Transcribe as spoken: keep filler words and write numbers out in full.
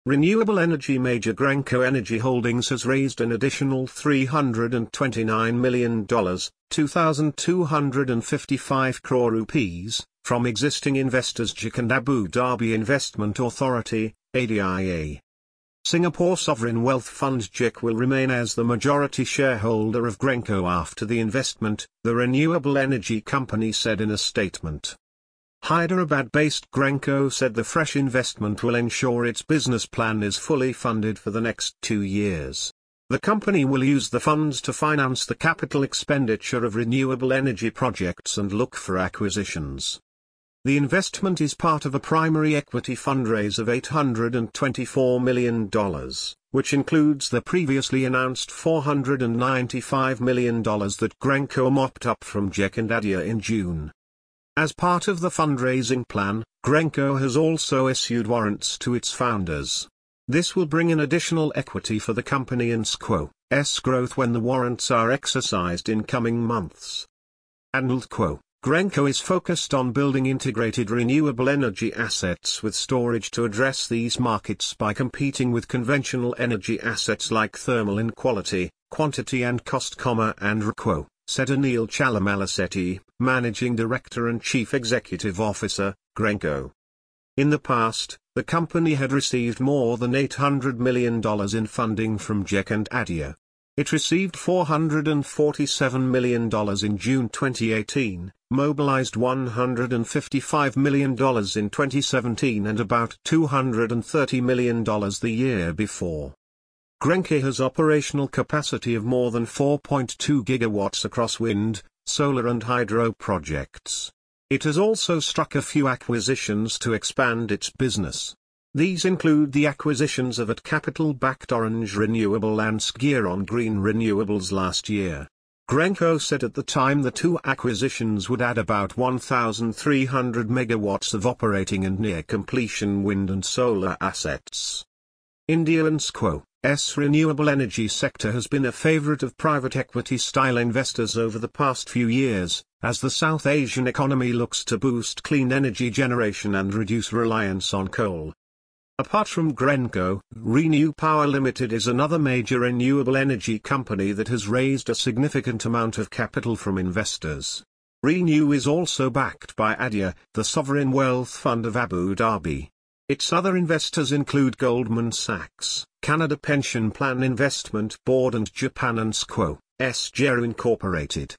Renewable energy major Greenko Energy Holdings has raised an additional three hundred twenty-nine million dollars, two thousand two hundred fifty-five crore rupees, from existing investors J A C and Abu Dhabi Investment Authority, A D I A. Singapore Sovereign Wealth Fund J A C will remain as the majority shareholder of Greenko after the investment, the renewable energy company said in a statement. Hyderabad-based Greenko said the fresh investment will ensure its business plan is fully funded for the next two years. The company will use the funds to finance the capital expenditure of renewable energy projects and look for acquisitions. The investment is part of a primary equity fundraise of eight hundred twenty-four million dollars, which includes the previously announced four hundred ninety-five million dollars that Greenko mopped up from J A C and ADIA in June. As part of the fundraising plan, Greenko has also issued warrants to its founders. This will bring in additional equity for the company and S Q O's growth when the warrants are exercised in coming months. And Q Greenko is focused on building integrated renewable energy assets with storage to address these markets by competing with conventional energy assets like thermal in quality, quantity and cost, and R Q O, said Anil Chalamalasetti, Managing Director and Chief Executive Officer, Greenko. In the past, the company had received more than eight hundred million dollars in funding from J A C and ADIA. It received four hundred forty-seven million dollars in June twenty eighteen, mobilized one hundred fifty-five million dollars in twenty seventeen and about two hundred thirty million dollars the year before. Greenko has operational capacity of more than four point two gigawatts across wind, solar and hydro projects. It has also struck a few acquisitions to expand its business. These include the acquisitions of at capital-backed Orange Renewable and Sgeron Green Renewables last year. Greenko said at the time the two acquisitions would add about one thousand three hundred megawatts of operating and near-completion wind and solar assets. India and S Q O's renewable energy sector has been a favorite of private equity-style investors over the past few years, as the South Asian economy looks to boost clean energy generation and reduce reliance on coal. Apart from Greenko, Renew Power Limited is another major renewable energy company that has raised a significant amount of capital from investors. Renew is also backed by ADIA, the sovereign wealth fund of Abu Dhabi. Its other investors include Goldman Sachs, Canada Pension Plan Investment Board and Japan and S Q O's J E R Incorporated.